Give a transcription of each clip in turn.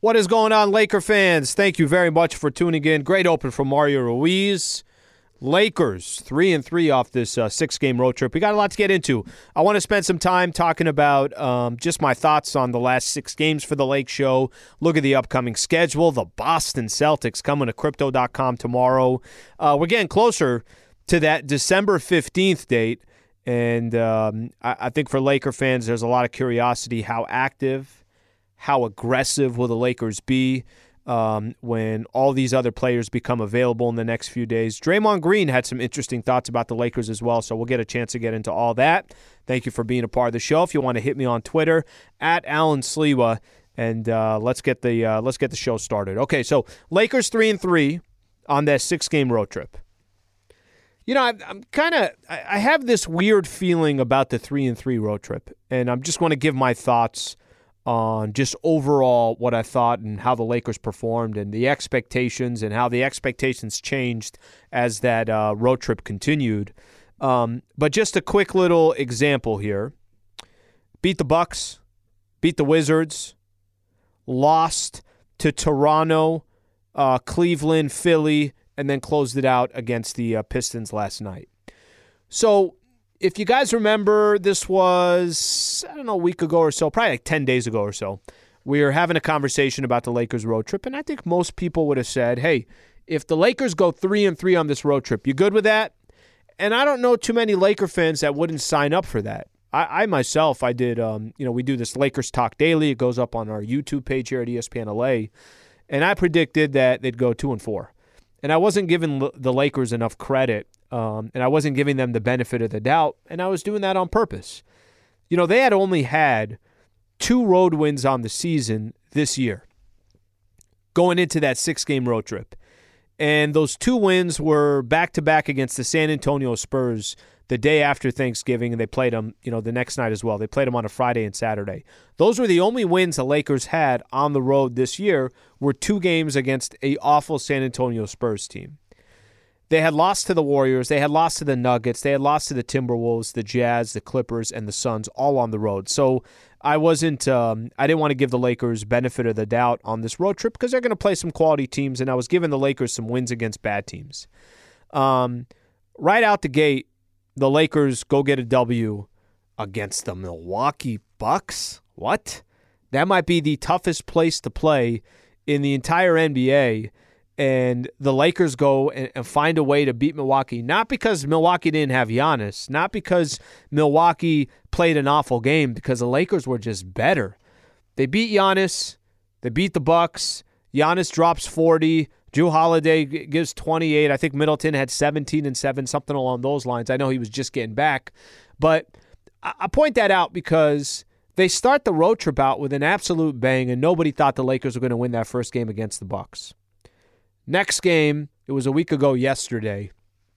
What is going on, Laker fans? Thank you very much for tuning in. Great open from Mario Ruiz. Lakers 3-3 off this 6-game road trip. We got a lot to get into. I want to spend some time talking about just my thoughts on the last 6 games for the Lake Show. Look at the upcoming schedule. The Boston Celtics coming to Crypto.com tomorrow. We're getting closer to that December 15th date. And I think for Laker fans, there's a lot of curiosity. How active, how aggressive will the Lakers be when all these other players become available in the next few days? Draymond Green had some interesting thoughts about the Lakers as well, so we'll get a chance to get into all that. Thank you for being a part of the show. If you want to hit me on Twitter, @Alan Sliwa, and let's get the show started. Okay, so Lakers 3-3 on that 6-game road trip. You know, I have this weird feeling about the 3-3 road trip, and I'm just want to give my thoughts on just overall what I thought and how the Lakers performed and the expectations and how the expectations changed as that road trip continued. But just a quick little example here. Beat the Bucks, beat the Wizards, lost to Toronto, Cleveland, Philly, and then closed it out against the Pistons last night. So if you guys remember, this was, a week ago or so, probably like 10 days ago or so, we were having a conversation about the Lakers road trip, and I think most people would have said, hey, if the Lakers go 3-3 on this road trip, you good with that? And I don't know too many Laker fans that wouldn't sign up for that. I myself, I did, we do this Lakers Talk Daily. It goes up on our YouTube page here at ESPN LA, and I predicted that they'd go 2-4. And I wasn't giving the Lakers enough credit, and I wasn't giving them the benefit of the doubt, and I was doing that on purpose. You know, they had only had 2 road wins on the season this year, going into that 6-game road trip. And those 2 wins were back-to-back against the San Antonio Spurs the day after Thanksgiving, and they played them, the next night as well. They played them on a Friday and Saturday. Those were the only wins the Lakers had on the road this year, were 2 games against an awful San Antonio Spurs team. They had lost to the Warriors, they had lost to the Nuggets, they had lost to the Timberwolves, the Jazz, the Clippers, and the Suns, all on the road. So I didn't want to give the Lakers benefit of the doubt on this road trip because they're going to play some quality teams, and I was giving the Lakers some wins against bad teams. Right out the gate, the Lakers go get a W against the Milwaukee Bucks. What? That might be the toughest place to play in the entire NBA. And the Lakers go and find a way to beat Milwaukee, not because Milwaukee didn't have Giannis, not because Milwaukee played an awful game, because the Lakers were just better. They beat Giannis. They beat the Bucks. Giannis drops 40. Jrue Holiday gives 28. I think Middleton had 17 and 7, something along those lines. I know he was just getting back. But I point that out because they start the road trip out with an absolute bang, and nobody thought the Lakers were going to win that first game against the Bucks. Next game, it was a week ago yesterday.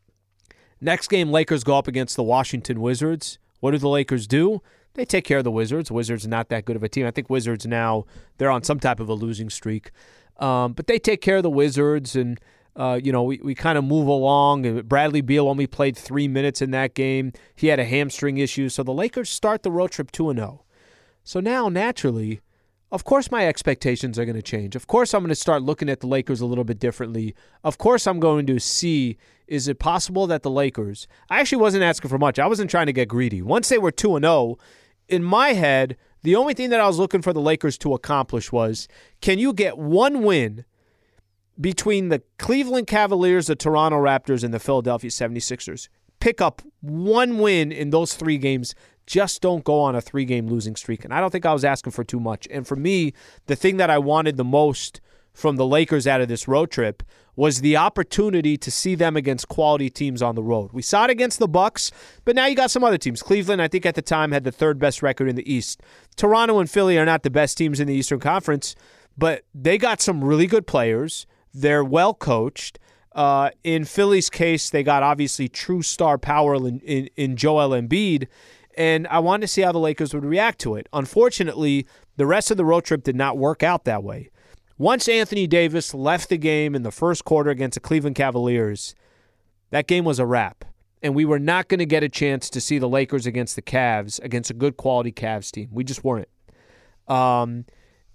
Next game, Lakers go up against the Washington Wizards. What do the Lakers do? They take care of the Wizards. Wizards are not that good of a team. I think Wizards now, they're on some type of a losing streak. But they take care of the Wizards, and we kind of move along. Bradley Beal only played 3 minutes in that game. He had a hamstring issue. So the Lakers start the road trip 2-0. So now, naturally, of course my expectations are going to change. Of course I'm going to start looking at the Lakers a little bit differently. Of course I'm going to see, is it possible that the Lakers, I actually wasn't asking for much. I wasn't trying to get greedy. Once they were 2-0, in my head, the only thing that I was looking for the Lakers to accomplish was, can you get one win between the Cleveland Cavaliers, the Toronto Raptors, and the Philadelphia 76ers? Pick up one win in those 3 games. Just don't go on a 3-game losing streak. And I don't think I was asking for too much. And for me, the thing that I wanted the most from the Lakers out of this road trip was the opportunity to see them against quality teams on the road. We saw it against the Bucks, but now you got some other teams. Cleveland, I think at the time, had the 3rd best record in the East. Toronto and Philly are not the best teams in the Eastern Conference, but they got some really good players. They're well coached. In Philly's case, they got obviously true star power in Joel Embiid, and I wanted to see how the Lakers would react to it. Unfortunately, the rest of the road trip did not work out that way. Once Anthony Davis left the game in the first quarter against the Cleveland Cavaliers, that game was a wrap. And we were not going to get a chance to see the Lakers against the Cavs, against a good quality Cavs team. We just weren't.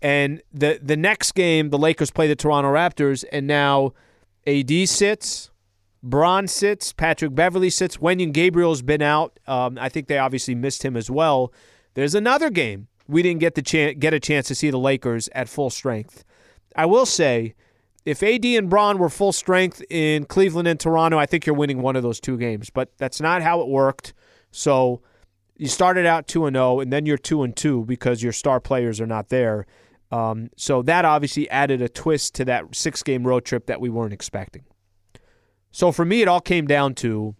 And the next game, the Lakers play the Toronto Raptors, and now AD sits, Bron sits, Patrick Beverley sits. Wenyen Gabriel's been out. I think they obviously missed him as well. There's another game we didn't get a chance to see the Lakers at full strength. I will say, if AD and Bron were full strength in Cleveland and Toronto, I think you're winning one of those two games. But that's not how it worked. So you started out 2-0, and then you're 2-2 because your star players are not there. So that obviously added a twist to that 6-game road trip that we weren't expecting. So for me, it all came down to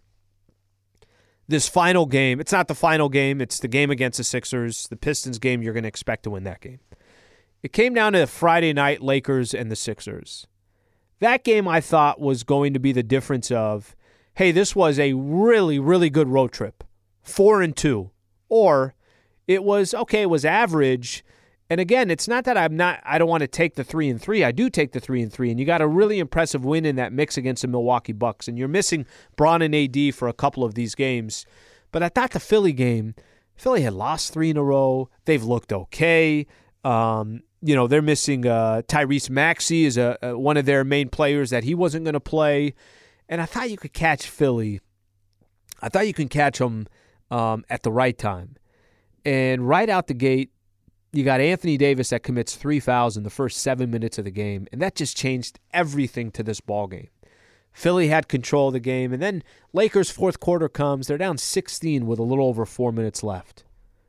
this final game. It's not the final game. It's the game against the Sixers, the Pistons game. You're going to expect to win that game. It came down to the Friday night Lakers and the Sixers. That game I thought was going to be the difference of, hey, this was a really, really good road trip, 4-2. Or it was, okay, it was average. And again, it's not that I don't want to take the 3-3. I do take the 3-3, and you got a really impressive win in that mix against the Milwaukee Bucks. And you're missing Bron and AD for a couple of these games. But I thought the Philly game, Philly had lost 3 in a row. They've looked okay. They're missing Tyrese Maxey is one of their main players that he wasn't going to play. And I thought you could catch Philly. I thought you could catch them at the right time. And right out the gate, you got Anthony Davis that commits 3 fouls in the first 7 minutes of the game, and that just changed everything to this ball game. Philly had control of the game, and then Lakers' fourth quarter comes. They're down 16 with a little over 4 minutes left.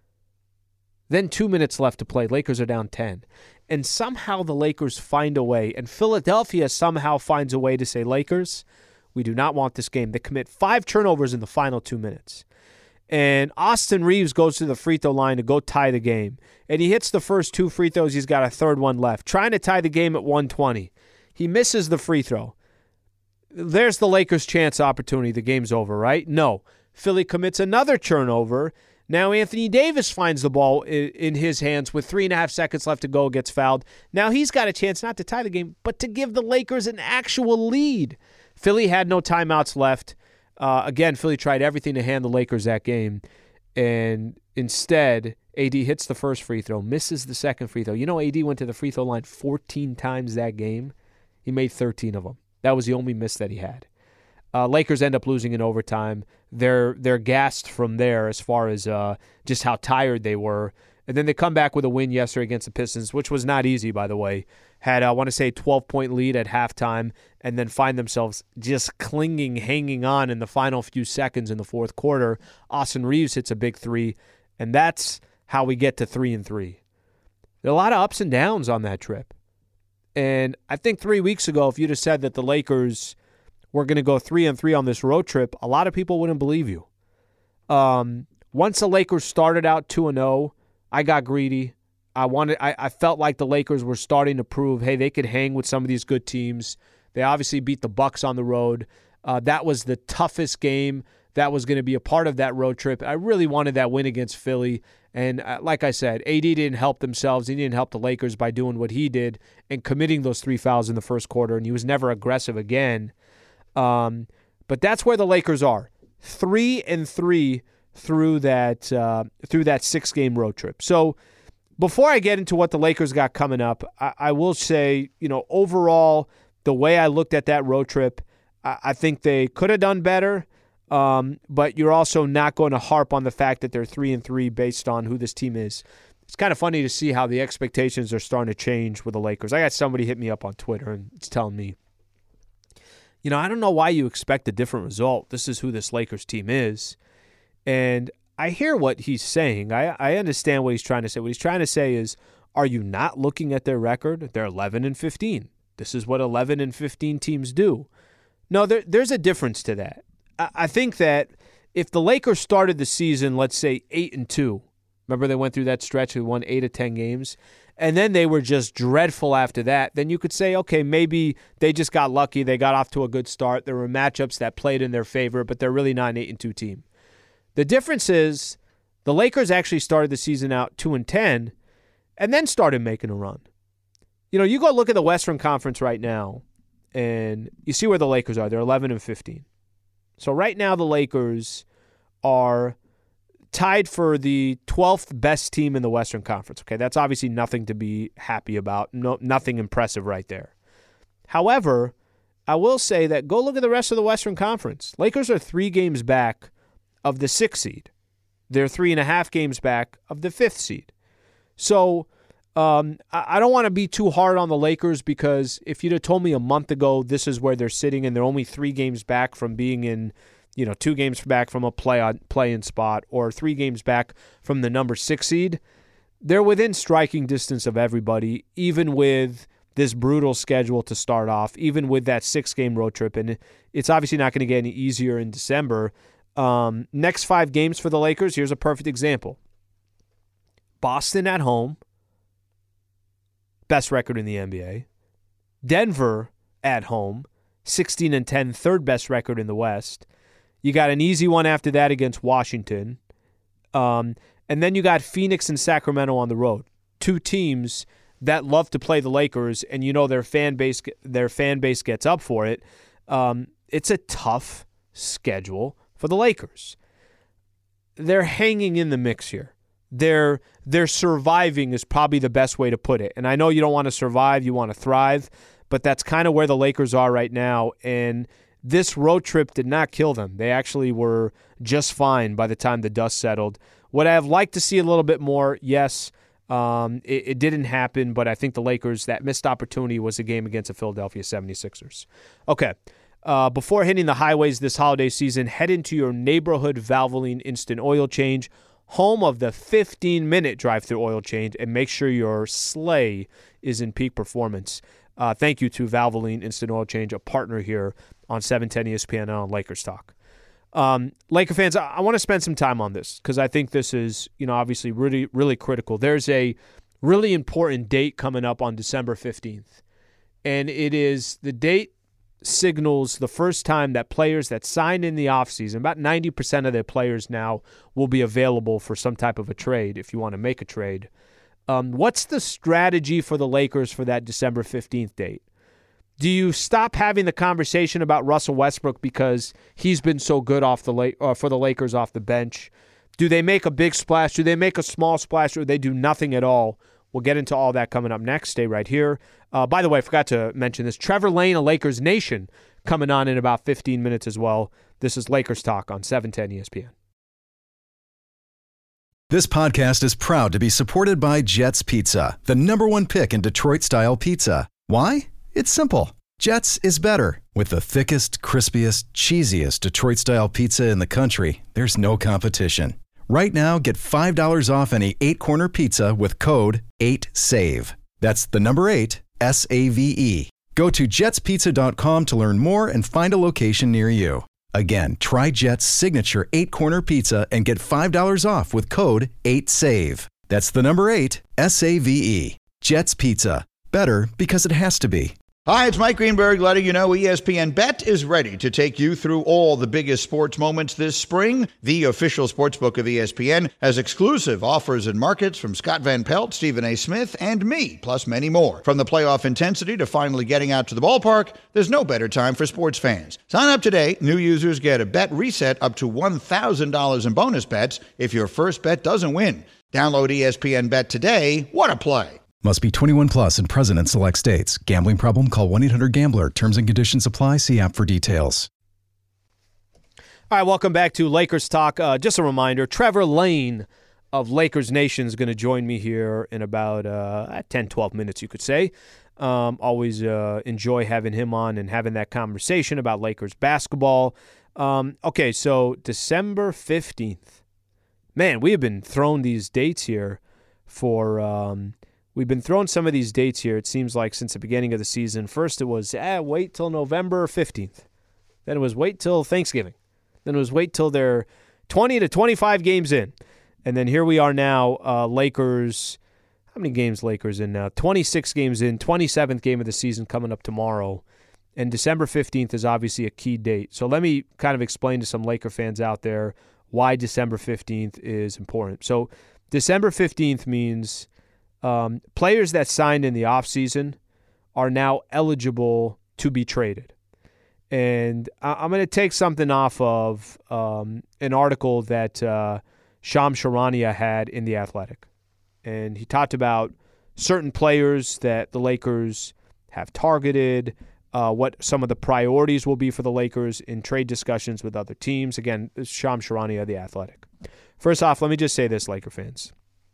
Then 2 minutes left to play. Lakers are down 10. And somehow the Lakers find a way, and Philadelphia somehow finds a way to say, Lakers, we do not want this game. They commit 5 turnovers in the final 2 minutes. And Austin Reeves goes to the free throw line to go tie the game. And he hits the first 2 free throws. He's got a third one left, trying to tie the game at 120. He misses the free throw. There's the Lakers' chance opportunity. The game's over, right? No. Philly commits another turnover. Now Anthony Davis finds the ball in his hands with 3.5 seconds left to go, gets fouled. Now he's got a chance not to tie the game, but to give the Lakers an actual lead. Philly had no timeouts left. Again, Philly tried everything to hand the Lakers that game, and instead, AD hits the first free throw, misses the second free throw. You know, AD went to the free throw line 14 times that game. He made 13 of them. That was the only miss that he had. Lakers end up losing in overtime. They're gassed from there as far as just how tired they were. And then they come back with a win yesterday against the Pistons, which was not easy, by the way. Had, I want to say, 12-point lead at halftime, and then find themselves just clinging, hanging on in the final few seconds in the fourth quarter. Austin Reeves hits a big 3, and that's how we get to 3-3. There are a lot of ups and downs on that trip. And I think 3 weeks ago, if you'd have said that the Lakers were going to go 3-3 on this road trip, a lot of people wouldn't believe you. Once the Lakers started out 2-0, I got greedy. I felt like the Lakers were starting to prove, hey, they could hang with some of these good teams. They obviously beat the Bucks on the road. That was the toughest game that was going to be a part of that road trip. I really wanted that win against Philly. And like I said, AD didn't help themselves. He didn't help the Lakers by doing what he did and committing those 3 fouls in the first quarter, and he was never aggressive again. But that's where the Lakers are, 3-3 through that 6-game road trip. So before I get into what the Lakers got coming up, I will say, overall, the way I looked at that road trip, I think they could have done better. But you're also not going to harp on the fact that they're 3-3 based on who this team is. It's kind of funny to see how the expectations are starting to change with the Lakers. I got somebody hit me up on Twitter and it's telling me, I don't know why you expect a different result. This is who this Lakers team is. And I hear what he's saying. I understand what he's trying to say. What he's trying to say is, are you not looking at their record? They're 11-15. This is what 11-15 teams do. No, there's a difference to that. I think that if the Lakers started the season, let's say 8-2, remember they went through that stretch, they won 8 of 10 games, and then they were just dreadful after that, then you could say, okay, maybe they just got lucky. They got off to a good start. There were matchups that played in their favor, but they're really not an 8-2 team. The difference is the Lakers actually started the season out 2-10 and then started making a run. You go look at the Western Conference right now, and you see where the Lakers are. They're 11-15. So right now the Lakers are tied for the 12th best team in the Western Conference. Okay, that's obviously nothing to be happy about. Nothing impressive right there. However, I will say that go look at the rest of the Western Conference. Lakers are 3 games back of the 6th seed. They're 3.5 games back of the 5th seed. So I don't want to be too hard on the Lakers, because if you'd have told me a month ago this is where they're sitting and they're only 3 games back from being in, 2 games back from a play-in spot, or 3 games back from the number 6 seed, they're within striking distance of everybody, even with this brutal schedule to start off, even with that 6-game road trip. And it's obviously not going to get any easier in December. Next 5 games for the Lakers, here's a perfect example. Boston at home, best record in the NBA. Denver at home, 16-10, third best record in the West. You got an easy one after that against Washington. And then you got Phoenix and Sacramento on the road. 2 teams that love to play the Lakers, and their fan base gets up for it. It's a tough schedule for the Lakers. They're hanging in the mix here. They're surviving is probably the best way to put it. And I know you don't want to survive, you want to thrive, but that's kind of where the Lakers are right now. And this road trip did not kill them. They actually were just fine by the time the dust settled. Would I have liked to see a little bit more? Yes. It didn't happen, but I think the Lakers, that missed opportunity was a game against the Philadelphia 76ers. Okay. Before hitting the highways this holiday season, head into your neighborhood Valvoline Instant Oil Change, home of the 15-minute drive-thru oil change, and make sure your sleigh is in peak performance. Thank you to Valvoline Instant Oil Change, a partner here on 710 ESPN and on Lakers Talk. Laker fans, I want to spend some time on this because I think this is, obviously really, really critical. There's a really important date coming up on December 15th, and it is the date signals the first time that players that signed in the offseason, about 90% of their players now will be available for some type of a trade if you want to make a trade. What's the strategy for the Lakers for that December 15th date? Do you stop having the conversation about Russell Westbrook because he's been so good for the Lakers off the bench? Do they make a big splash? Do they make a small splash, or they do nothing at all? We'll get into all that coming up next. Stay right here. By the way, I forgot to mention this. Trevor Lane of Lakers Nation coming on in about 15 minutes as well. This is Lakers Talk on 710 ESPN. This podcast is proud to be supported by Jets Pizza, the #1 pick in Detroit-style pizza. Why? It's simple. Jets is better. With the thickest, crispiest, cheesiest Detroit-style pizza in the country, there's no competition. Right now, get $5 off any 8-corner pizza with code 8SAVE. That's the number 8, SAVE. Go to jetspizza.com to learn more and find a location near you. Again, try Jet's signature 8-corner pizza and get $5 off with code 8SAVE. That's the number 8, SAVE. Jet's Pizza. Better because it has to be. Hi, it's Mike Greenberg letting you know ESPN Bet is ready to take you through all the biggest sports moments this spring. The official sportsbook of ESPN has exclusive offers and markets from Scott Van Pelt, Stephen A. Smith, and me, plus many more. From the playoff intensity to finally getting out to the ballpark, there's no better time for sports fans. Sign up today. New users get a bet reset up to $1,000 in bonus bets if your first bet doesn't win. Download ESPN Bet today. What a play. Must be 21 plus and present in select states. Gambling problem? Call 1-800-GAMBLER. Terms and conditions apply. See app for details. All right, welcome back to Lakers Talk. Just a reminder, Trevor Lane of Lakers Nation is going to join me here in about 10, 12 minutes, you could say. Always enjoy having him on and having that conversation about Lakers basketball. Okay, so December 15th. Man, we have been throwing these dates here for we've been throwing some of these dates here, it seems like, since the beginning of the season. First it was, wait till November 15th. Then it was wait till Thanksgiving. Then it was wait till they're 20 to 25 games in. And then here we are now, Lakers. How many games Lakers in now? 26 games in, 27th game of the season coming up tomorrow. And December 15th is obviously a key date. So let me kind of explain to some Laker fans out there why December 15th is important. So December 15th means players that signed in the offseason are now eligible to be traded. And I'm going to take something off of an article that Shams Charania had in The Athletic. And he talked about certain players that the Lakers have targeted, what some of the priorities will be for the Lakers in trade discussions with other teams. Again, this is Shams Charania, The Athletic. First off, let me just say this, Laker fans.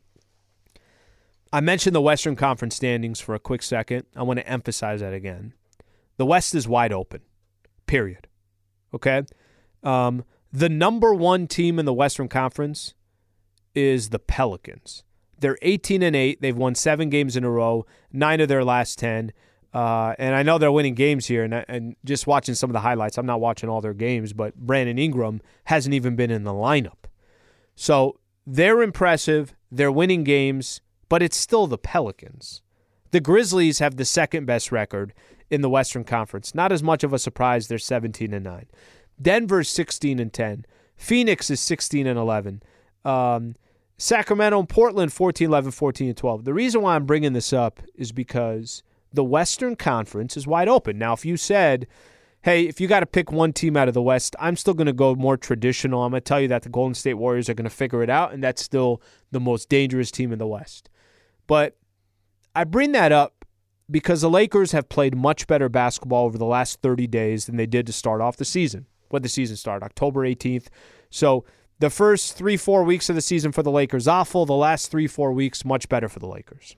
I mentioned the Western Conference standings for a quick second. I want to emphasize that again. The West is wide open, period. Okay? The number one team in the Western Conference is the Pelicans. They're 18-8. They've won 7 games in a row, 9 of their last 10. And I know they're winning games here, and just watching some of the highlights, I'm not watching all their games, but Brandon Ingram hasn't even been in the lineup. So they're impressive. They're winning games, but it's still the Pelicans. The Grizzlies have the second best record in the Western Conference. Not as much of a surprise. They're 17-9. Denver's 16-10. Phoenix is 16-11. Sacramento and Portland 14-11, 14-12. The reason why I'm bringing this up is because the Western Conference is wide open. Now, if you said, hey, if you got to pick one team out of the West, I'm still going to go more traditional. I'm going to tell you that the Golden State Warriors are going to figure it out, and that's still the most dangerous team in the West. But I bring that up because the Lakers have played much better basketball over the last 30 days than they did to start off the season. When the season started, October 18th. So the first 3-4 weeks of the season for the Lakers, awful. The last 3-4 weeks, much better for the Lakers.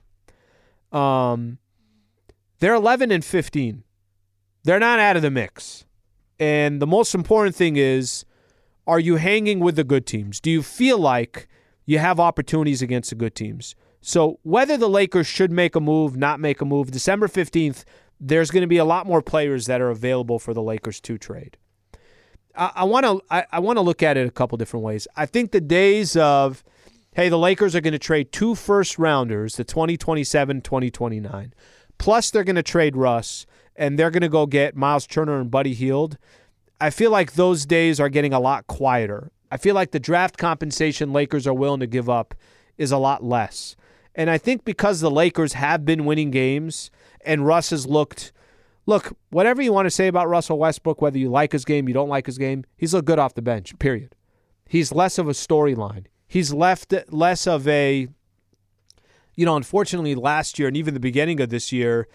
They're 11-15. They're not out of the mix. And the most important thing is, are you hanging with the good teams? Do you feel like you have opportunities against the good teams? So whether the Lakers should make a move, not make a move, December 15th, there's going to be a lot more players that are available for the Lakers to trade. I want to look at it a couple different ways. I think the days of, hey, the Lakers are going to trade 2 first-rounders, the 2027, 2029, plus they're going to trade Russ, and they're going to go get Miles Turner and Buddy Hield. I feel like those days are getting a lot quieter. I feel like the draft compensation Lakers are willing to give up is a lot less. And I think because the Lakers have been winning games and Russ has look, whatever you want to say about Russell Westbrook, whether you like his game, you don't like his game, he's looked good off the bench, period. He's less of a storyline. He's less of a, unfortunately last year and even the beginning of this year,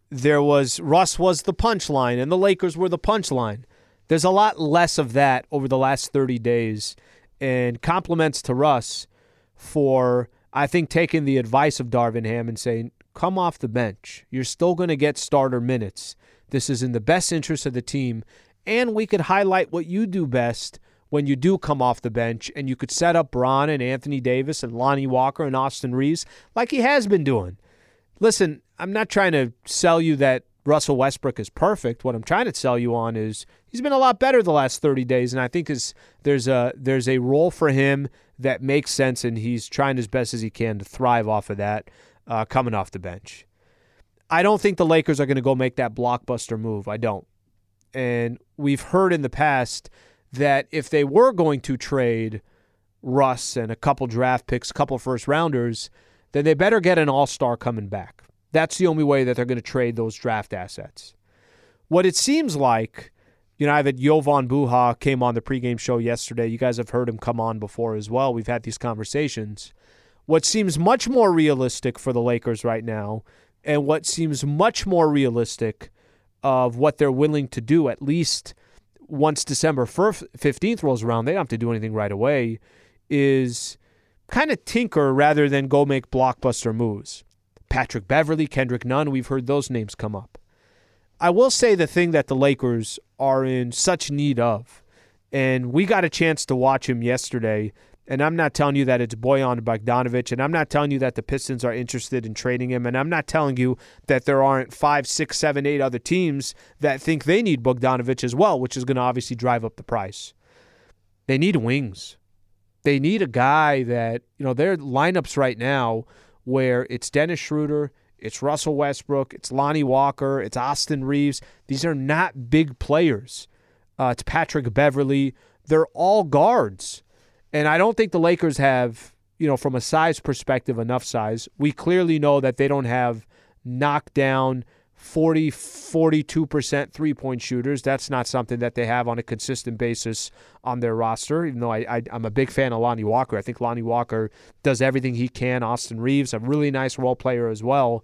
Russ was the punchline and the Lakers were the punchline. There's a lot less of that over the last 30 days, and compliments to Russ for, I think, taking the advice of Darvin Ham and saying, come off the bench. You're still going to get starter minutes. This is in the best interest of the team, and we could highlight what you do best when you do come off the bench, and you could set up Bron and Anthony Davis and Lonnie Walker and Austin Reeves like he has been doing. Listen, I'm not trying to sell you that Russell Westbrook is perfect. What I'm trying to sell you on is he's been a lot better the last 30 days, and I think there's a role for him that makes sense, and he's trying as best as he can to thrive off of that coming off the bench. I don't think the Lakers are going to go make that blockbuster move. I don't. And we've heard in the past that if they were going to trade Russ and a couple draft picks, a couple first-rounders, then they better get an all-star coming back. That's the only way that they're going to trade those draft assets. What it seems like, I had Jovan Buha came on the pregame show yesterday. You guys have heard him come on before as well. We've had these conversations. What seems much more realistic for the Lakers right now, and what seems much more realistic of what they're willing to do, at least once December 15th rolls around, they don't have to do anything right away, is kind of tinker rather than go make blockbuster moves. Patrick Beverley, Kendrick Nunn, we've heard those names come up. I will say the thing that the Lakers are in such need of, and we got a chance to watch him yesterday, and I'm not telling you that it's Bojan Bogdanovic, and I'm not telling you that the Pistons are interested in trading him, and I'm not telling you that there aren't 5, 6, 7, 8 other teams that think they need Bogdanovic as well, which is going to obviously drive up the price. They need wings. They need a guy that, their lineups right now where it's Dennis Schroeder, it's Russell Westbrook, it's Lonnie Walker, it's Austin Reeves. These are not big players. It's Patrick Beverley. They're all guards. And I don't think the Lakers have, from a size perspective, enough size. We clearly know that they don't have knockdown 42% three-point shooters. That's not something that they have on a consistent basis on their roster, even though I'm a big fan of Lonnie Walker. I think Lonnie Walker does everything he can. Austin Reeves, a really nice role player as well.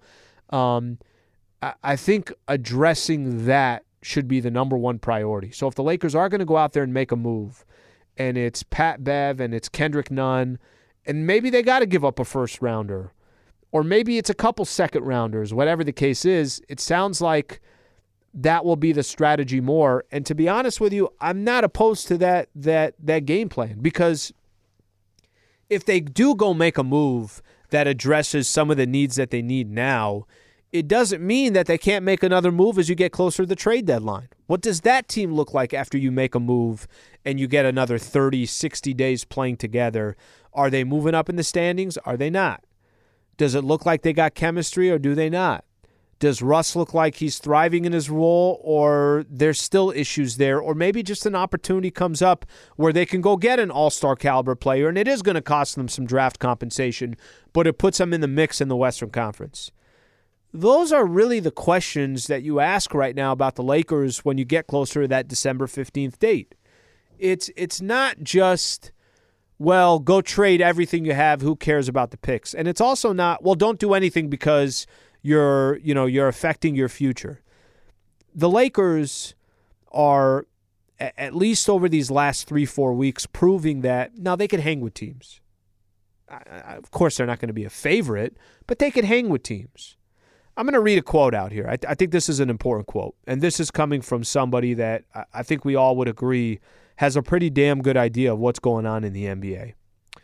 I think addressing that should be the number one priority. So if the Lakers are going to go out there and make a move, and it's Pat Bev and it's Kendrick Nunn, and maybe they got to give up a first-rounder, or maybe it's a couple second-rounders, whatever the case is, it sounds like that will be the strategy more. And to be honest with you, I'm not opposed to that game plan, because if they do go make a move that addresses some of the needs that they need now, it doesn't mean that they can't make another move as you get closer to the trade deadline. What does that team look like after you make a move and you get another 30, 60 days playing together? Are they moving up in the standings? Are they not? Does it look like they got chemistry, or do they not? Does Russ look like he's thriving in his role, or there's still issues there? Or maybe just an opportunity comes up where they can go get an all-star caliber player, and it is going to cost them some draft compensation, but it puts them in the mix in the Western Conference. Those are really the questions that you ask right now about the Lakers when you get closer to that December 15th date. It's not just, well, go trade everything you have, who cares about the picks? And it's also not, well, don't do anything because you're affecting your future. The Lakers are, at least over these last 3-4 weeks, proving that now they can hang with teams. Of course, they're not going to be a favorite, but they can hang with teams. I'm going to read a quote out here. I think this is an important quote, and this is coming from somebody that I think we all would agree has a pretty damn good idea of what's going on in the NBA.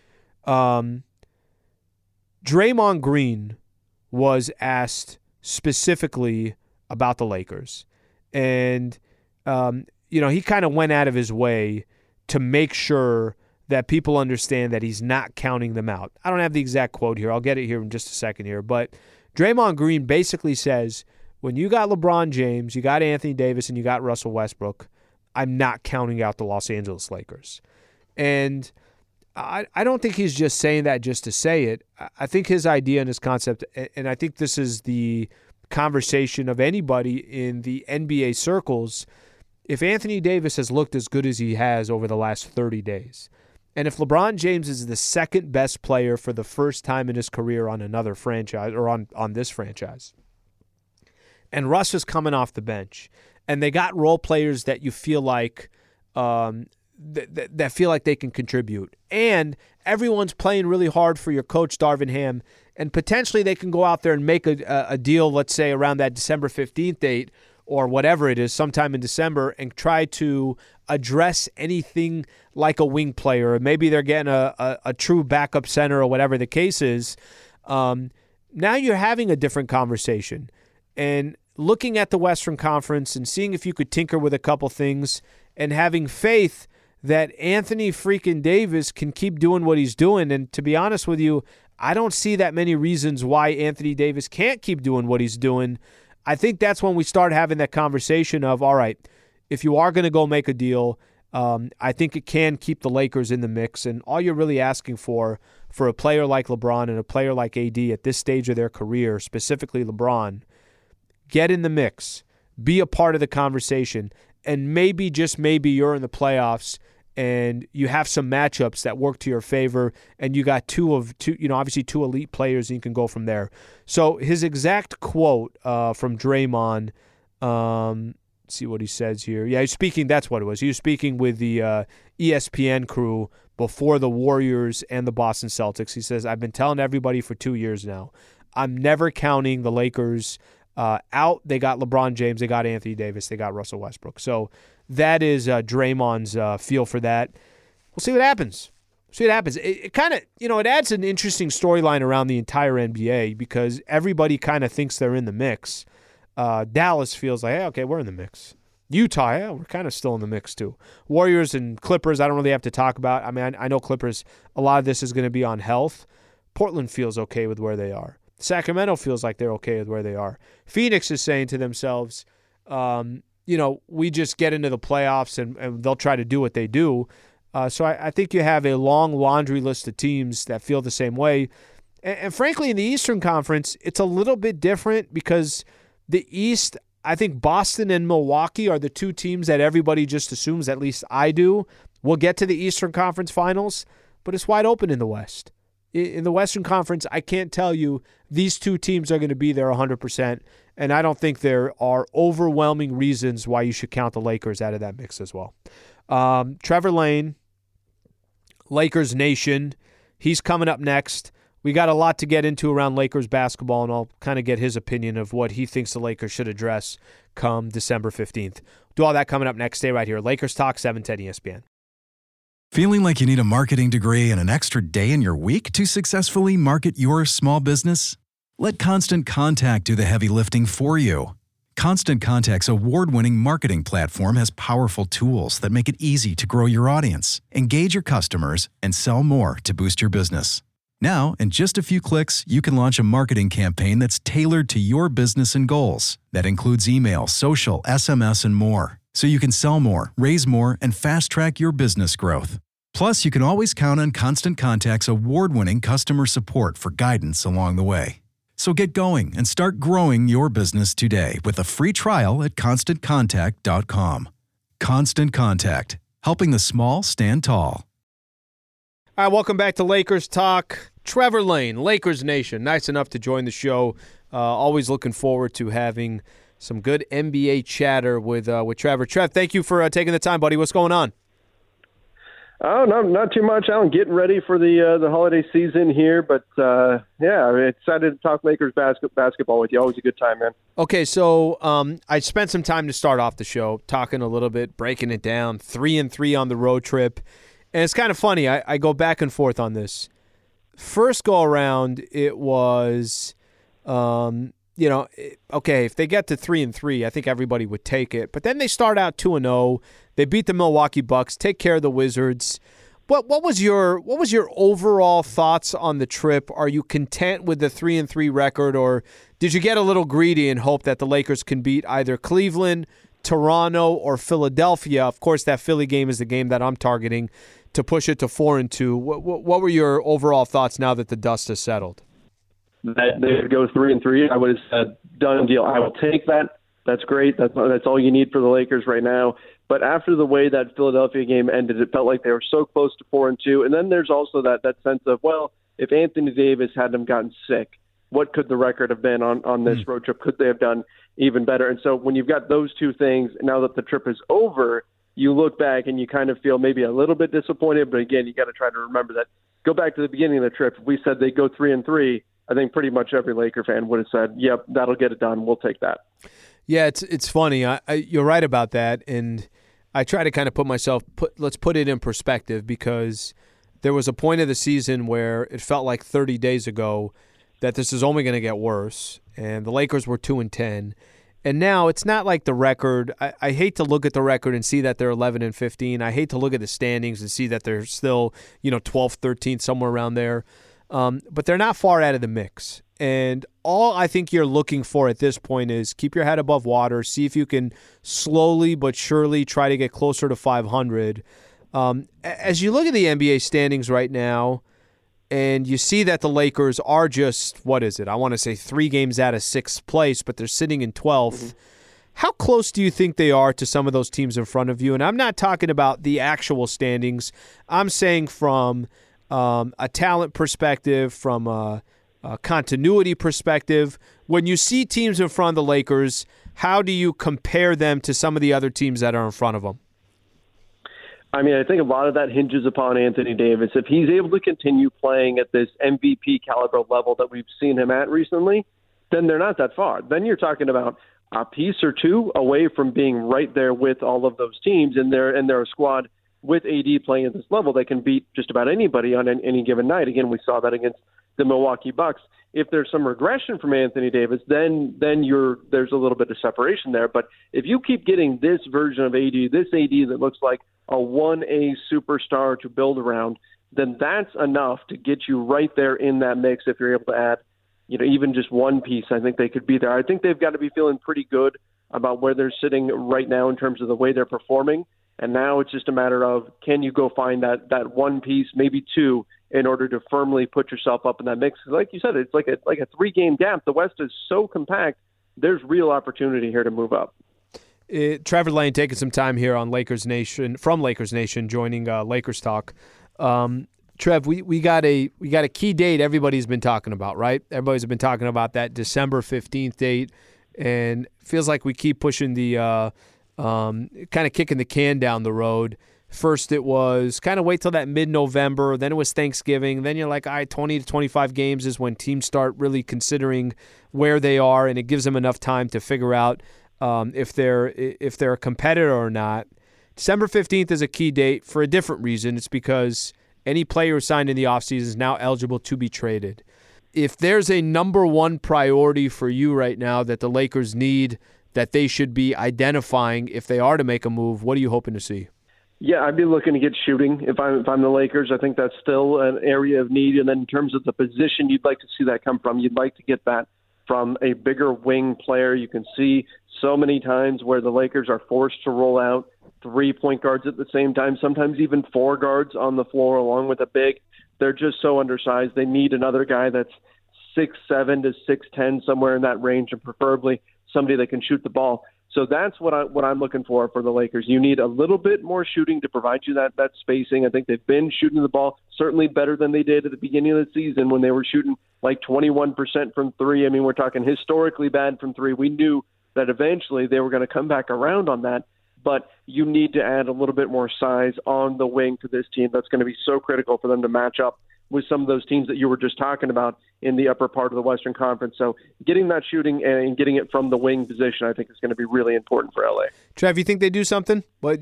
Draymond Green was asked specifically about the Lakers, and he kind of went out of his way to make sure that people understand that he's not counting them out. I don't have the exact quote here. I'll get it here in just a second here, but Draymond Green basically says, when you got LeBron James, you got Anthony Davis, and you got Russell Westbrook, I'm not counting out the Los Angeles Lakers. And I don't think he's just saying that just to say it. I think his idea and his concept, and I think this is the conversation of anybody in the NBA circles, if Anthony Davis has looked as good as he has over the last 30 days, and if LeBron James is the second best player for the first time in his career on another franchise, or on this franchise, and Russ is coming off the bench, and they got role players that you feel like that feel like they can contribute, and everyone's playing really hard for your coach, Darvin Ham, and potentially they can go out there and make a deal, let's say around that December 15th date or whatever it is, sometime in December, and try to address anything like a wing player, or maybe they're getting a true backup center or whatever the case is. Now you're having a different conversation and looking at the Western Conference and seeing if you could tinker with a couple things and having faith that Anthony freaking Davis can keep doing what he's doing. And to be honest with you, I don't see that many reasons why Anthony Davis can't keep doing what he's doing. I think that's when we start having that conversation of, all right, if you are going to go make a deal, I think it can keep the Lakers in the mix. And all you're really asking for a player like LeBron and a player like AD at this stage of their career, specifically LeBron, get in the mix, be a part of the conversation, and maybe, just maybe, you're in the playoffs and you have some matchups that work to your favor, and you got obviously two elite players, and you can go from there. So his exact quote from Draymond, see what he says here. Yeah, he's speaking, that's what it was. He was speaking with the ESPN crew before the Warriors and the Boston Celtics. He says, I've been telling everybody for 2 years now, I'm never counting the Lakers out. They got LeBron James, they got Anthony Davis, they got Russell Westbrook. So that is Draymond's feel for that. We'll see what happens. It kind of, it adds an interesting storyline around the entire NBA because everybody kind of thinks they're in the mix. Dallas feels like, hey, okay, we're in the mix. Utah, yeah, we're kind of still in the mix too. Warriors and Clippers, I don't really have to talk about. I mean, I know Clippers, a lot of this is going to be on health. Portland feels okay with where they are. Sacramento feels like they're okay with where they are. Phoenix is saying to themselves, we just get into the playoffs and they'll try to do what they do. So I think you have a long laundry list of teams that feel the same way. And frankly, in the Eastern Conference, it's a little bit different because The East, I think Boston and Milwaukee are the two teams that everybody just assumes, at least I do, will get to the Eastern Conference Finals, but it's wide open in the West. In the Western Conference, I can't tell you these two teams are going to be there 100%, and I don't think there are overwhelming reasons why you should count the Lakers out of that mix as well. Trevor Lane, Lakers Nation, he's coming up next. We got a lot to get into around Lakers basketball, and I'll kind of get his opinion of what he thinks the Lakers should address come December 15th. Do all that coming up next. Stay right here. Lakers Talk, 710 ESPN. Feeling like you need a marketing degree and an extra day in your week to successfully market your small business? Let Constant Contact do the heavy lifting for you. Constant Contact's award-winning marketing platform has powerful tools that make it easy to grow your audience, engage your customers, and sell more to boost your business. Now, in just a few clicks, you can launch a marketing campaign that's tailored to your business and goals. That includes email, social, SMS, and more. So you can sell more, raise more, and fast-track your business growth. Plus, you can always count on Constant Contact's award-winning customer support for guidance along the way. So get going and start growing your business today with a free trial at ConstantContact.com. Constant Contact, helping the small stand tall. All right, welcome back to Lakers Talk. Trevor Lane, Lakers Nation, nice enough to join the show. Always looking forward to having some good NBA chatter with Trevor. Trev, thank you for taking the time, buddy. What's going on? Oh, no, not too much, Alan. Getting ready for the holiday season here, but yeah, I'm excited to talk Lakers basketball with you. Always a good time, man. Okay, so I spent some time to start off the show talking a little bit, breaking it down, 3-3 on the road trip. And it's kind of funny. I go back and forth on this. First go around, it was, okay, if they get to 3-3, I think everybody would take it. But then they start out 2-0. They beat the Milwaukee Bucks, take care of the Wizards. What was your overall thoughts on the trip? Are you content with the 3-3 record, or did you get a little greedy and hope that the Lakers can beat either Cleveland, Toronto, or Philadelphia? Of course, that Philly game is the game that I'm targeting to push it to 4-2. What were your overall thoughts now that the dust has settled? That they would go 3-3. I would have said, done deal. I will take that. That's great. That's all you need for the Lakers right now. But after the way that Philadelphia game ended, it felt like they were so close to 4-2. And then there's also that sense of, well, if Anthony Davis hadn't gotten sick, what could the record have been on this road trip? Could they have done even better? And so when you've got those two things, now that the trip is over, you look back and you kind of feel maybe a little bit disappointed. But again, you got to try to remember that. Go back to the beginning of the trip. If we said they go 3-3, I think pretty much every Laker fan would have said, yep, that'll get it done. We'll take that. Yeah, it's funny. You're right about that. And I try to kind of let's put it in perspective, because there was a point of the season where it felt like 30 days ago that this is only going to get worse. And the Lakers were 2-10. And now it's not like the record. I hate to look at the record and see that they're 11-15. I hate to look at the standings and see that they're still, 12th, 13th, somewhere around there. But they're not far out of the mix. And all I think you're looking for at this point is keep your head above water, see if you can slowly but surely try to get closer to 500. As you look at the NBA standings right now, and you see that the Lakers are just, what is it? I want to say 3 games out of 6th place, but they're sitting in 12th. Mm-hmm. How close do you think they are to some of those teams in front of you? And I'm not talking about the actual standings. I'm saying from a talent perspective, from a continuity perspective. When you see teams in front of the Lakers, how do you compare them to some of the other teams that are in front of them? I mean, I think a lot of that hinges upon Anthony Davis. If he's able to continue playing at this MVP caliber level that we've seen him at recently, then they're not that far. Then you're talking about a piece or two away from being right there with all of those teams, and they're a squad with AD playing at this level that can beat just about anybody on any given night. Again, we saw that against the Milwaukee Bucks. If there's some regression from Anthony Davis, then there's a little bit of separation there. But if you keep getting this version of AD, this AD that looks like a 1A superstar to build around, then that's enough to get you right there in that mix. If you're able to add, even just one piece, I think they could be there. I think they've got to be feeling pretty good about where they're sitting right now in terms of the way they're performing. And now it's just a matter of, can you go find that one piece, maybe two, in order to firmly put yourself up in that mix? Like you said, it's like a 3-game gap. The West is so compact. there's real opportunity here to move up. Trevor Lane taking some time here on Lakers Nation, from Lakers Nation, joining Lakers Talk. Trev, we got a key date everybody's been talking about, right? Everybody's been talking about that December 15th date, and feels like we keep pushing the kind of kicking the can down the road. First it was kind of wait till that mid-November, then it was Thanksgiving, then you're like, all right, 20 to 25 games is when teams start really considering where they are, and it gives them enough time to figure out if they're a competitor or not. December 15th is a key date for a different reason. It's because any player signed in the offseason is now eligible to be traded. If there's a number one priority for you right now that the Lakers need, that they should be identifying if they are to make a move, what are you hoping to see? Yeah, I'd be looking to get shooting if I'm the Lakers. I think that's still an area of need. And then in terms of the position you'd like to see that come from, you'd like to get that from a bigger wing player. You can see so many times where the Lakers are forced to roll out 3 point guards at the same time, sometimes even 4 guards on the floor along with a big. They're just so undersized. They need another guy that's 6'7" to 6'10", somewhere in that range, and preferably somebody that can shoot the ball. So that's what I'm looking for the Lakers. You need a little bit more shooting to provide you that spacing. I think they've been shooting the ball certainly better than they did at the beginning of the season when they were shooting like 21% from three. I mean, we're talking historically bad from three. We knew that eventually they were going to come back around on that, but you need to add a little bit more size on the wing to this team. That's going to be so critical for them to match up with some of those teams that you were just talking about in the upper part of the Western Conference. So getting that shooting and getting it from the wing position, I think, is going to be really important for LA. Trev, you think they do something? But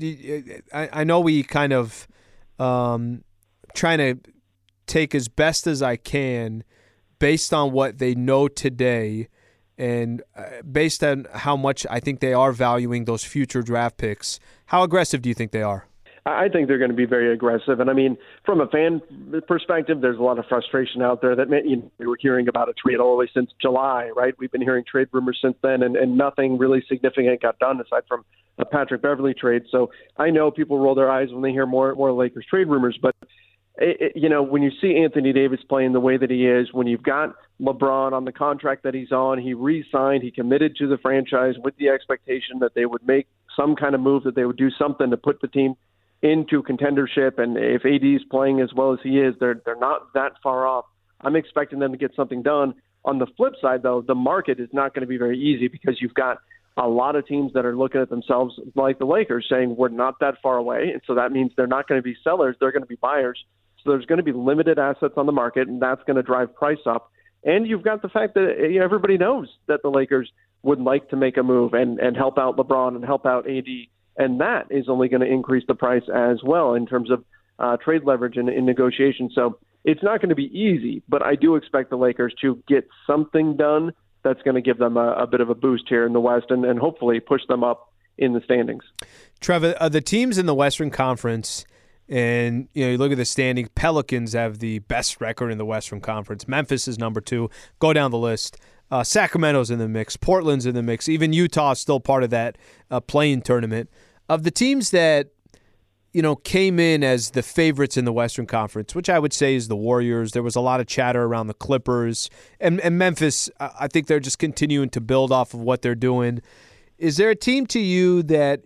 I know we kind of trying to take as best as I can based on what they know today and based on how much I think they are valuing those future draft picks. How aggressive do you think they are? I think they're going to be very aggressive. And, I mean, from a fan perspective, there's a lot of frustration out there that we were hearing about a trade all the way since July, right? We've been hearing trade rumors since then, and nothing really significant got done aside from a Patrick Beverley trade. So I know people roll their eyes when they hear more Lakers trade rumors, but when you see Anthony Davis playing the way that he is, when you've got LeBron on the contract that he's on, he re-signed, he committed to the franchise with the expectation that they would make some kind of move, that they would do something to put the team into contendership. And if AD is playing as well as he is, they're not that far off. I'm expecting them to get something done. On the flip side, though, the market is not going to be very easy because you've got a lot of teams that are looking at themselves like the Lakers saying we're not that far away. And so that means they're not going to be sellers. They're going to be buyers. So there's going to be limited assets on the market, and that's going to drive price up. And you've got the fact that everybody knows that the Lakers would like to make a move and help out LeBron and help out AD. And that is only going to increase the price as well in terms of trade leverage in negotiations. So it's not going to be easy, but I do expect the Lakers to get something done that's going to give them a bit of a boost here in the West and hopefully push them up in the standings. Trevor, the teams in the Western Conference, and you look at the standing, Pelicans have the best record in the Western Conference. Memphis is number 2. Go down the list. Sacramento's in the mix. Portland's in the mix. Even Utah's still part of that play-in tournament. Of the teams that came in as the favorites in the Western Conference, which I would say is the Warriors. There was a lot of chatter around the Clippers. And Memphis, I think they're just continuing to build off of what they're doing. Is there a team to you that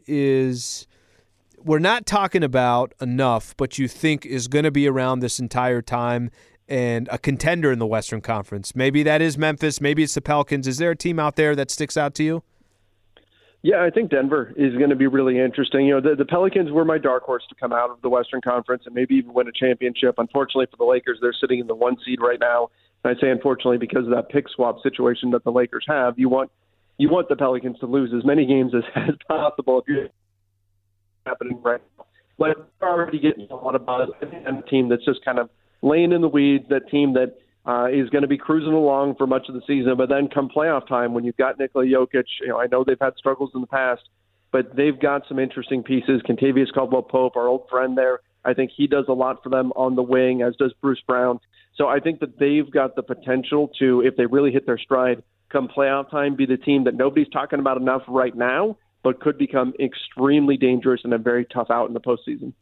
we're not talking about enough, but you think is going to be around this entire time and a contender in the Western Conference? Maybe that is Memphis. Maybe it's the Pelicans. Is there a team out there that sticks out to you? Yeah, I think Denver is going to be really interesting. The Pelicans were my dark horse to come out of the Western Conference and maybe even win a championship. Unfortunately for the Lakers, they're sitting in the 1 seed right now. And I say unfortunately because of that pick swap situation that the Lakers have. You want the Pelicans to lose as many games as possible if you're happening right now. But they're already getting a lot of buzz. I think I'm a team that's just kind of laying in the weeds, that team that is going to be cruising along for much of the season, but then come playoff time when you've got Nikola Jokic, I know they've had struggles in the past, but they've got some interesting pieces. Kentavious Caldwell-Pope, our old friend there, I think he does a lot for them on the wing, as does Bruce Brown. So I think that they've got the potential to, if they really hit their stride, come playoff time, be the team that nobody's talking about enough right now, but could become extremely dangerous and a very tough out in the postseason.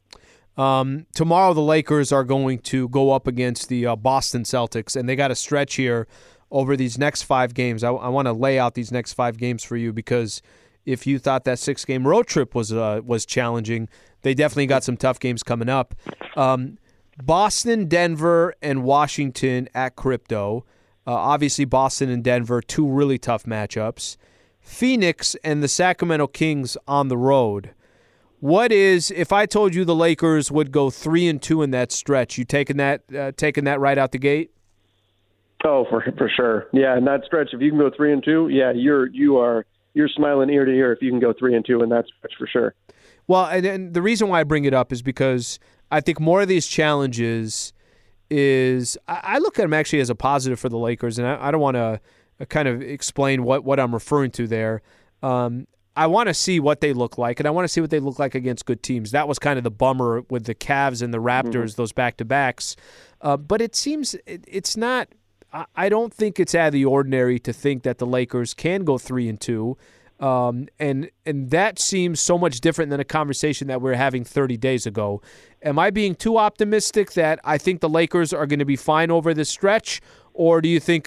Tomorrow the Lakers are going to go up against the Boston Celtics, and they got a stretch here over these next 5 games. I want to lay out these next 5 games for you, because if you thought that 6-game road trip was challenging, they definitely got some tough games coming up. Boston, Denver, and Washington at Crypto. Obviously, Boston and Denver, 2 really tough matchups. Phoenix and the Sacramento Kings on the road. What is, if I told you the Lakers would go 3-2 in that stretch, you taking that right out the gate? Oh, for sure. Yeah, in that stretch, if you can go 3-2, yeah, you're smiling ear to ear if you can go 3-2 in that stretch for sure. Well, and the reason why I bring it up is because I think more of these challenges is I look at them actually as a positive for the Lakers, and I don't want to kind of explain what I'm referring to there. I want to see what they look like, and I want to see what they look like against good teams. That was kind of the bummer with the Cavs and the Raptors, those back-to-backs. But it seems it's not – I don't think it's out of the ordinary to think that the Lakers can go 3-2. And that seems so much different than a conversation that we were having 30 days ago. Am I being too optimistic that I think the Lakers are going to be fine over this stretch, or do you think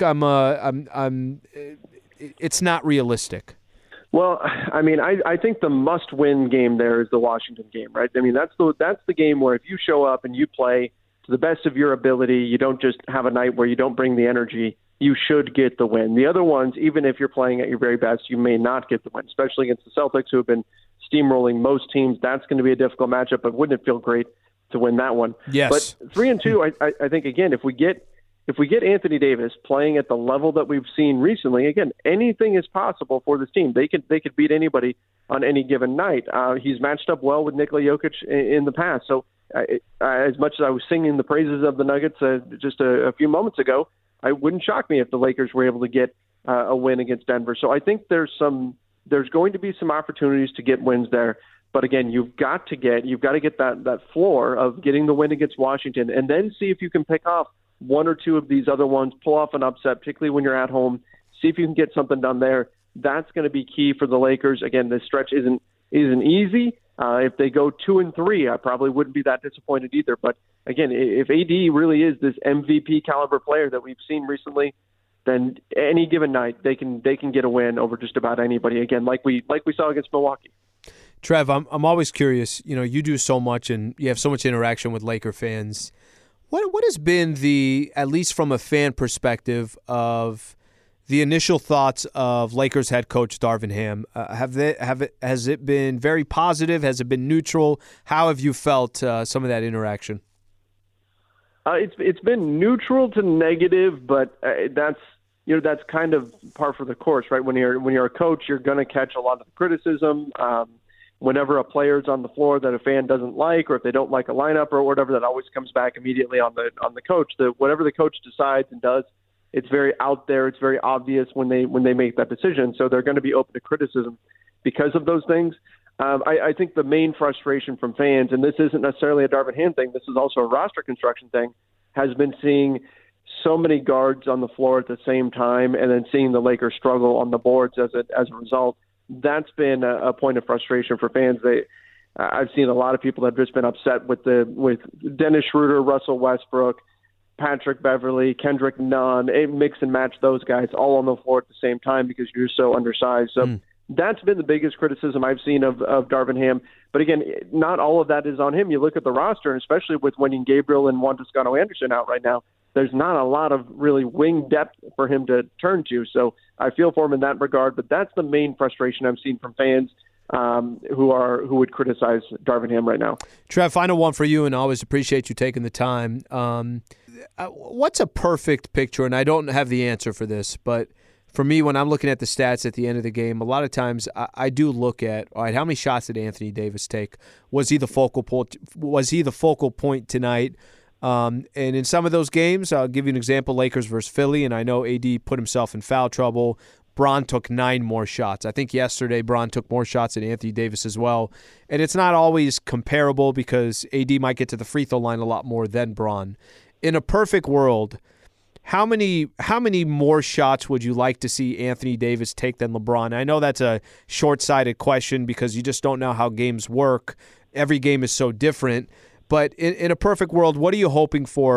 it's not realistic? Well, I mean, I think the must-win game there is the Washington game, right? I mean, that's the game where if you show up and you play to the best of your ability, you don't just have a night where you don't bring the energy, you should get the win. The other ones, even if you're playing at your very best, you may not get the win, especially against the Celtics, who have been steamrolling most teams. That's going to be a difficult matchup, but wouldn't it feel great to win that one? Yes. But 3-2, I think, again, if we get Anthony Davis playing at the level that we've seen recently, again, anything is possible for this team. They could beat anybody on any given night. He's matched up well with Nikola Jokic in the past. So as much as I was singing the praises of the Nuggets just a few moments ago, it wouldn't shock me if the Lakers were able to get a win against Denver. So I think there's going to be some opportunities to get wins there. But again, you've got to get that floor of getting the win against Washington, and then see if you can pick off one or two of these other ones, pull off an upset, particularly when you're at home. See if you can get something done there. That's going to be key for the Lakers. Again, this stretch isn't easy. If they go 2-3, I probably wouldn't be that disappointed either. But again, if AD really is this MVP caliber player that we've seen recently, then any given night they can get a win over just about anybody. Again, like we saw against Milwaukee. Trev, I'm always curious. You know, you do so much and you have so much interaction with Laker fans. What has been at least from a fan perspective, of the initial thoughts of Lakers head coach Darvin Ham? Has it been very positive? Has it been neutral? How have you felt some of that interaction? It's been neutral to negative, but that's kind of par for the course, right? When you're a coach, you're going to catch a lot of the criticism. Whenever a player's on the floor that a fan doesn't like, or if they don't like a lineup or whatever, that always comes back immediately on the coach. Whatever the coach decides and does, it's very out there. It's very obvious when they make that decision. So they're going to be open to criticism because of those things. I think the main frustration from fans, and this isn't necessarily a Darvin Ham thing, this is also a roster construction thing, has been seeing so many guards on the floor at the same time, and then seeing the Lakers struggle on the boards as a result. That's been a point of frustration for fans. I've seen a lot of people that have just been upset with Dennis Schroeder, Russell Westbrook, Patrick Beverley, Kendrick Nunn, mix and match those guys all on the floor at the same time because you're so undersized. So that's been the biggest criticism I've seen of Darvin Ham. But again, not all of that is on him. You look at the roster, and especially with Wenyen Gabriel and Juan Toscano-Anderson out right now, there's not a lot of really wing depth for him to turn to. So I feel for him in that regard. But that's the main frustration I've seen from fans who would criticize Darvin Ham right now. Trev, final one for you, and I always appreciate you taking the time. What's a perfect picture? And I don't have the answer for this, but for me, when I'm looking at the stats at the end of the game, a lot of times I do look at, all right, how many shots did Anthony Davis take? Was he the focal point tonight? And in some of those games, I'll give you an example, Lakers versus Philly, and I know AD put himself in foul trouble. Bron took 9 more shots. I think yesterday Bron took more shots than Anthony Davis as well. And it's not always comparable because AD might get to the free throw line a lot more than Bron. In a perfect world, how many more shots would you like to see Anthony Davis take than LeBron? I know that's a short-sighted question because you just don't know how games work. Every game is so different. But in a perfect world, what are you hoping for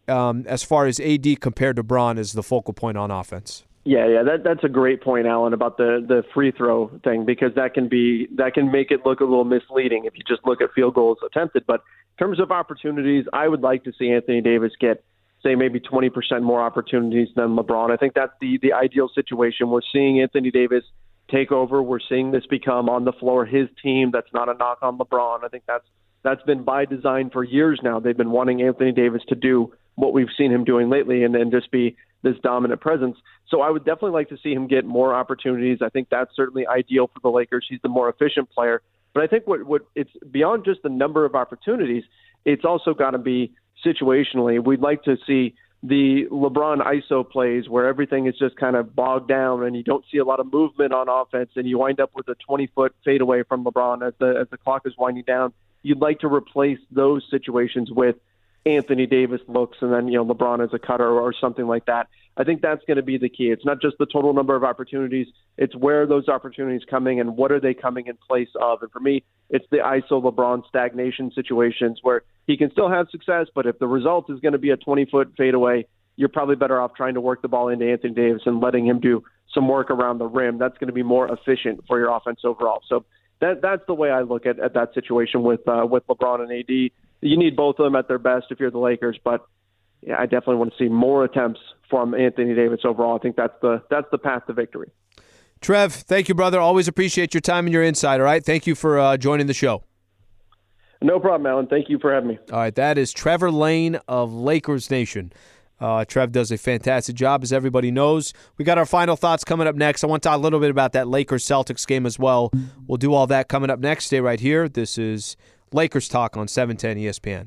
as far as AD compared to Bron as the focal point on offense. Yeah, that's a great point, Alan, about the free throw thing, because that can make it look a little misleading if you just look at field goals attempted. But in terms of opportunities, I would like to see Anthony Davis get, say, maybe 20% more opportunities than LeBron. I think that's the ideal situation. We're seeing Anthony Davis take over. We're seeing this become on the floor his team. That's not a knock on LeBron. I think that's been by design for years now. They've been wanting Anthony Davis to do what we've seen him doing lately and just be this dominant presence. So I would definitely like to see him get more opportunities. I think that's certainly ideal for the Lakers. He's the more efficient player. But I think what it's beyond just the number of opportunities, it's also got to be situationally. We'd like to see the LeBron ISO plays where everything is just kind of bogged down and you don't see a lot of movement on offense and you wind up with a 20-foot fadeaway from LeBron as the clock is winding down. You'd like to replace those situations with Anthony Davis looks and then, LeBron as a cutter or something like that. I think that's going to be the key. It's not just the total number of opportunities. It's where are those opportunities coming and what are they coming in place of? And for me, it's the ISO LeBron stagnation situations where he can still have success, but if the result is going to be a 20-foot fadeaway, you're probably better off trying to work the ball into Anthony Davis and letting him do some work around the rim. That's going to be more efficient for your offense overall. So that's the way I look at that situation with LeBron and AD. You need both of them at their best if you're the Lakers, but yeah, I definitely want to see more attempts from Anthony Davis overall. I think that's the path to victory. Trev, thank you, brother. Always appreciate your time and your insight, all right? Thank you for joining the show. No problem, Alan. Thank you for having me. All right, that is Trevor Lane of Lakers Nation. Trev does a fantastic job, as everybody knows. We got our final thoughts coming up next. I want to talk a little bit about that Lakers-Celtics game as well. We'll do all that coming up next. Stay right here. This is Lakers Talk on 710 ESPN.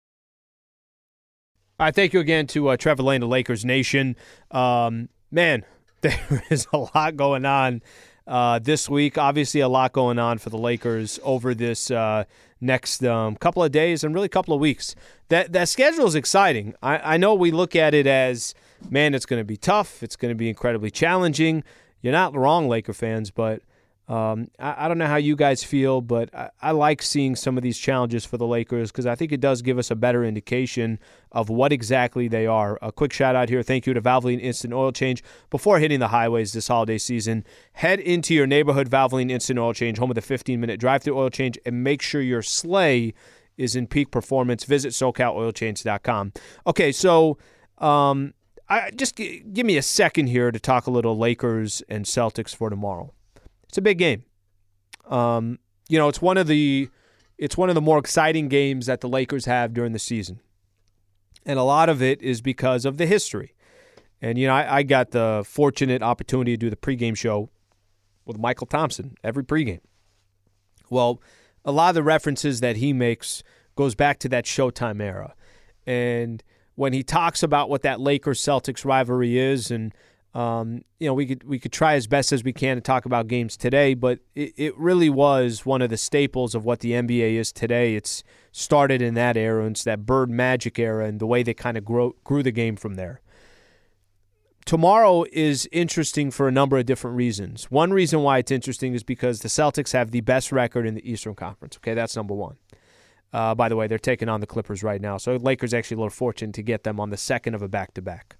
All right, thank you again to Trevor Lane of Lakers Nation. Man, there is a lot going on this week. Obviously, a lot going on for the Lakers over this next couple of days and really couple of weeks. That schedule is exciting. I know we look at it as, man, it's going to be tough. It's going to be incredibly challenging. You're not wrong, Laker fans, but I don't know how you guys feel, but I like seeing some of these challenges for the Lakers because I think it does give us a better indication of what exactly they are. A quick shout out here. Thank you to Valvoline Instant Oil Change. Before hitting the highways this holiday season, head into your neighborhood Valvoline Instant Oil Change, home of the 15-minute drive-through oil change, and make sure your sleigh is in peak performance. Visit SoCalOilChange.com. Okay, so give me a second here to talk a little Lakers and Celtics for tomorrow. It's a big game. It's one of the more exciting games that the Lakers have during the season. And a lot of it is because of the history. And, I got the fortunate opportunity to do the pregame show with Michael Thompson every pregame. Well, a lot of the references that he makes goes back to that Showtime era. And when he talks about what that Lakers-Celtics rivalry is and we could try as best as we can to talk about games today, but it really was one of the staples of what the NBA is today. It's started in that era, and it's that Bird Magic era and the way they kind of grew the game from there. Tomorrow is interesting for a number of different reasons. One reason why it's interesting is because the Celtics have the best record in the Eastern Conference. Okay, that's number one. By the way, they're taking on the Clippers right now, so Lakers actually a little fortunate to get them on the second of a back-to-back.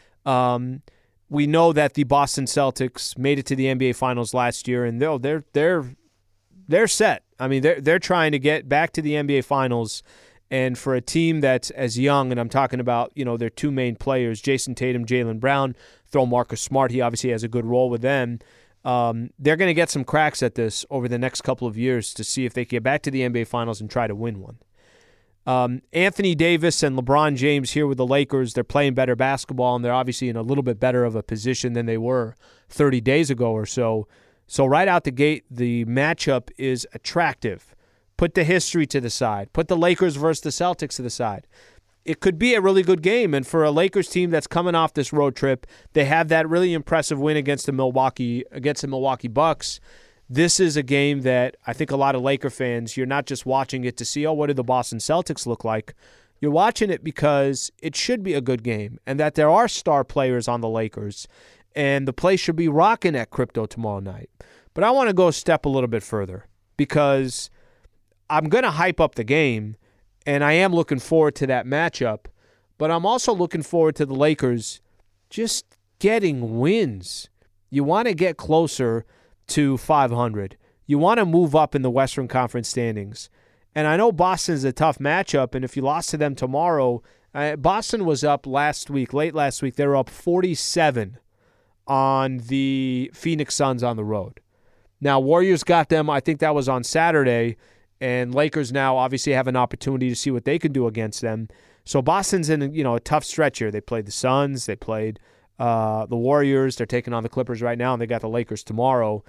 We know that the Boston Celtics made it to the NBA Finals last year, and they're set. I mean, they're trying to get back to the NBA Finals, and for a team that's as young, and I'm talking about their two main players, Jason Tatum, Jaylen Brown, throw Marcus Smart. He obviously has a good role with them. They're going to get some cracks at this over the next couple of years to see if they can get back to the NBA Finals and try to win one. Anthony Davis and LeBron James here with the Lakers, they're playing better basketball, and they're obviously in a little bit better of a position than they were 30 days ago or so. So right out the gate, the matchup is attractive. Put the history to the side. Put the Lakers versus the Celtics to the side. It could be a really good game, and for a Lakers team that's coming off this road trip, they have that really impressive win against the Milwaukee Bucks. This is a game that I think a lot of Laker fans, you're not just watching it to see, what do the Boston Celtics look like? You're watching it because it should be a good game and that there are star players on the Lakers and the place should be rocking at Crypto tomorrow night. But I want to go a step a little bit further because I'm going to hype up the game and I am looking forward to that matchup. But I'm also looking forward to the Lakers just getting wins. You want to get closer to 500. You want to move up in the Western Conference standings. And I know Boston's a tough matchup, and if you lost to them tomorrow, Boston was up late last week. They were up 47 on the Phoenix Suns on the road. Now, Warriors got them, I think that was on Saturday, and Lakers now obviously have an opportunity to see what they can do against them. So Boston's in a tough stretch here. They played the Suns, they played the Warriors. They're taking on the Clippers right now, and they got the Lakers tomorrow.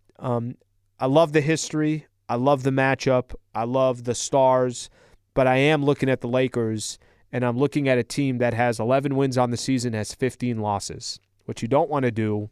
I love the history. I love the matchup. I love the stars. But I am looking at the Lakers, and I'm looking at a team that has 11 wins on the season, has 15 losses. What you don't want to do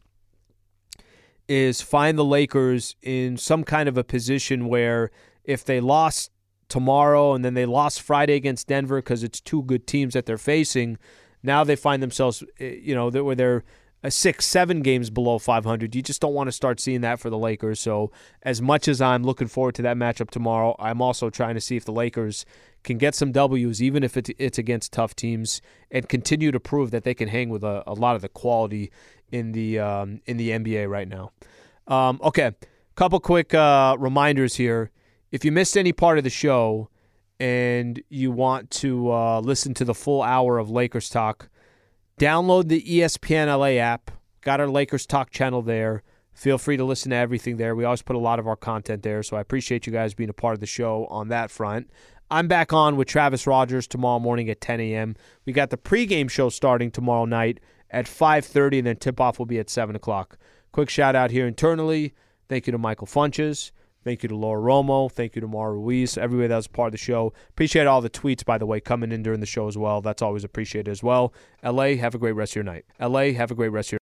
is find the Lakers in some kind of a position where if they lost tomorrow and then they lost Friday against Denver because it's two good teams that they're facing, now they find themselves, where they're 6-7 games below 500. You just don't want to start seeing that for the Lakers. So as much as I'm looking forward to that matchup tomorrow, I'm also trying to see if the Lakers can get some W's, even if it's against tough teams, and continue to prove that they can hang with a lot of the quality in the NBA right now. Okay, couple quick reminders here. If you missed any part of the show and you want to listen to the full hour of Lakers talk, download the ESPN LA app. Got our Lakers talk channel there. Feel free to listen to everything there. We always put a lot of our content there, so I appreciate you guys being a part of the show on that front. I'm back on with Travis Rogers tomorrow morning at 10 a.m. We got the pregame show starting tomorrow night at 5:30, and then tip-off will be at 7 o'clock. Quick shout-out here internally. Thank you to Michael Funches. Thank you to Laura Romo. Thank you to Mara Ruiz. Everybody that was part of the show. Appreciate all the tweets, by the way, coming in during the show as well. That's always appreciated as well. LA, have a great rest of your night. LA, have a great rest of your